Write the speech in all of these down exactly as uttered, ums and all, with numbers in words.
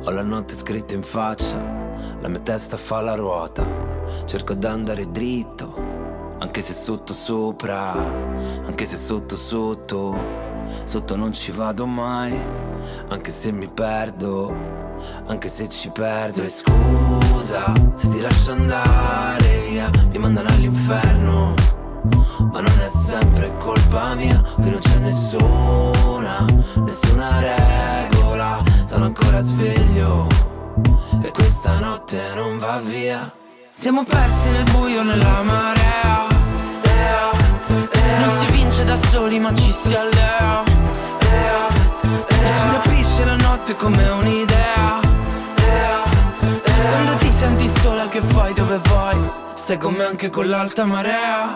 Ho la notte scritta in faccia, la mia testa fa la ruota. Cerco d'andare dritto, anche se sotto sopra, anche se sotto sotto, sotto non ci vado mai, anche se mi perdo, anche se ci perdo. E scusa se ti lascio andare via, mi mandano all'inferno, ma non è sempre colpa mia. Qui non c'è nessuna, nessuna regola. Sono ancora sveglio e questa notte non va via. Siamo persi nel buio, nella marea. Non si vince da soli ma ci si allea. Ci rapisce la notte come un'idea. Quando ti senti sola che fai, dove vai? Stai con me anche con l'alta marea.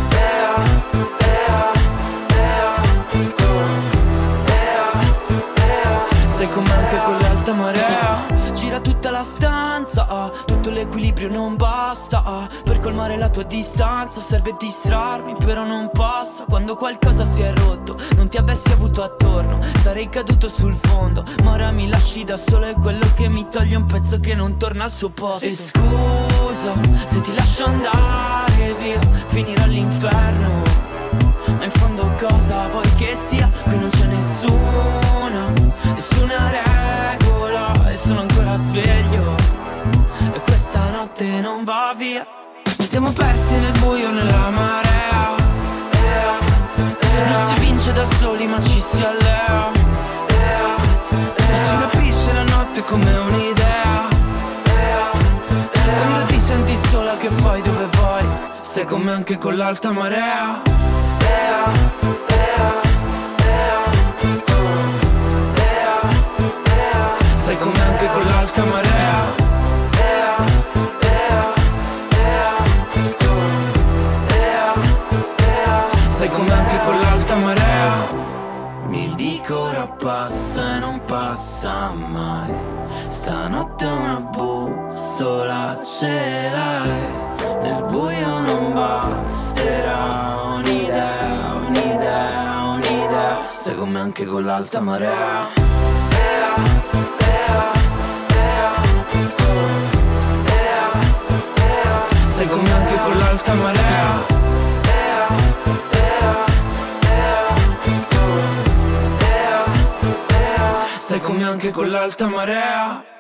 Stai con me anche con l'alta marea. Gira tutta la stanza, ah, tutto l'equilibrio non basta, ah, per colmare la tua distanza serve distrarmi, però non passa. Quando qualcosa si è rotto, non ti avessi avuto attorno, sarei caduto sul fondo, ma ora mi lasci da solo, è quello che mi toglie un pezzo che non torna al suo posto. E scusa se ti lascio andare via, finirò all'inferno, ma in fondo cosa vuoi che sia? Qui non c'è nessuna, nessuna regola, e sono ancora sveglio e questa notte non va via. Siamo persi nel buio, nella marea. Non si vince da soli ma ci si allea. Ci rapisce la notte come un'idea. Quando ti senti sola che fai, dove vai? Stai con me anche con l'alta marea. Stai con me anche con l'alta marea. Stai con me anche con l'alta marea. Mi dico ora passa e non passa mai. Stanotte una bussola ce l'hai. Nel buio non basterà un'idea, un'idea, un'idea. Stai con me anche con l'alta marea. Stai con me anche con l'alta marea. Stai con me anche con l'alta marea.